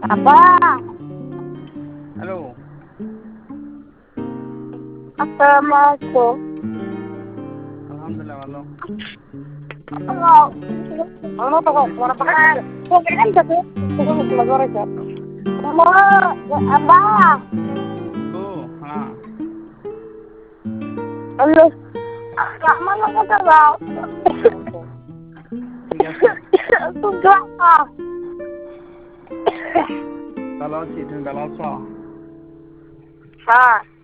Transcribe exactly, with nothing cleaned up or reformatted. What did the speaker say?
আব্বা। হ্যালো। আসসালামু আলাইকুম। আলহামদুলিল্লাহ ভালো। আব্বা। ও হ্যাঁ। হ্যালো। আমার কথা দাও। ঠিক আছে। তুমি দাও। ভালো আছি, তুমি ভালো আছো? হ্যাঁ।